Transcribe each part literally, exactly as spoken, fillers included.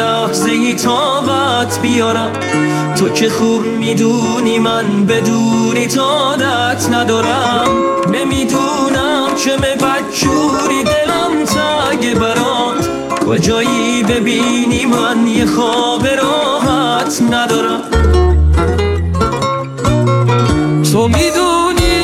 لحظه ای طاقت بیارم. تو که خوب میدونی من بدونی عادت ندارم. نمیدونم چه بدجوری دلم تنگه برات، کجایی ببینی من یه خواب راحت ندارم. تو میدونی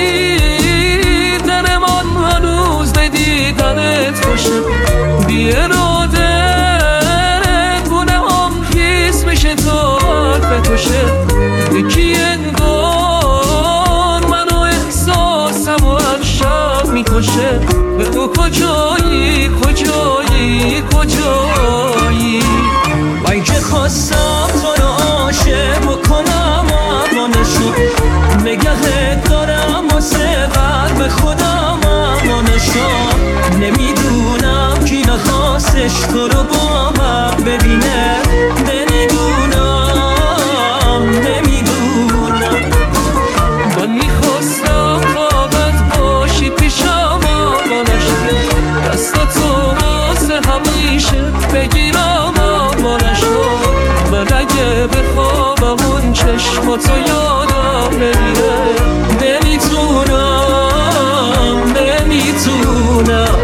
دلمان هنوز ندیدنت خوشه، بی اراده گونه هم خیس میشه تا حرف توشه. یکی انگار منو احساسم و هر شب میکشه. به تو کجایی کجایی کجایی؟ من که خواستم تو رو عاشق بکنم اما نشد. نگهت دارم واسه قلب خودم اما نشد. نمیدونم کی نخواستش تو رو با من ببینه. نمیدونم نمیدونم من میخواستم فقط باشی پیشم اما نشد. دستاتو واسه همیشه بگیرم اما نشد. من اگه بخوابم اون چشماتو یادم نمیره. نمیتونم نمیتونم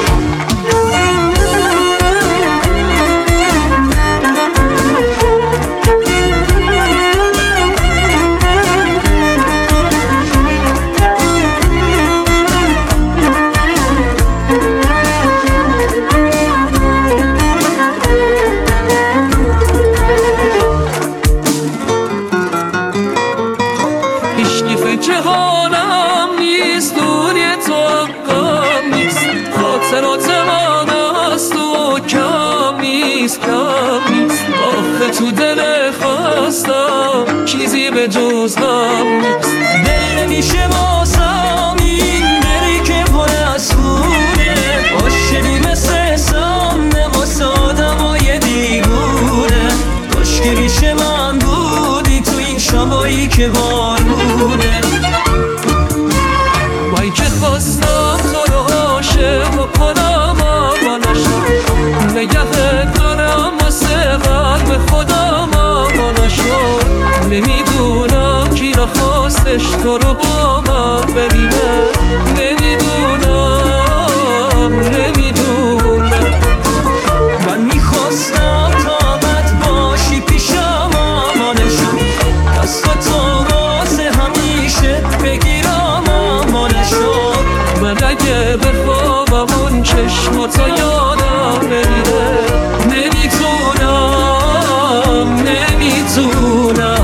جهانم نیست، دوری تو غم نیست. خاطرات من از تو کم نیست کم نیست. آخه تو دل خواستم چیزی به جز غم نیست. دل نمیشه واسم این دلی که پر از خونه. عاشقی مثل سمنه واسه آدمای دیوونه. کاش که ریش من بودی تو این شبایی که بارونه. وای که خواستم تو رو عاشق بکنم اما نشد. نگهت دارم واسه قلب خودم اما نشد. نمیدونم کی نخواستش تو رو با من ببینه. نمیدونم نمیدونم من میخواستم طاقت باشی پیشم اما نشد. دستاتو واسه همیشه بگیرم اما نشد. من اگه بخوابم اون چشماتو یادم نمیره. نمیتونم نمیتونم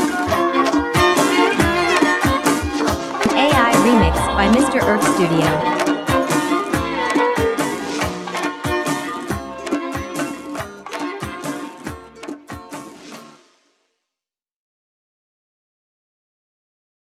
By Mister Earth Studio.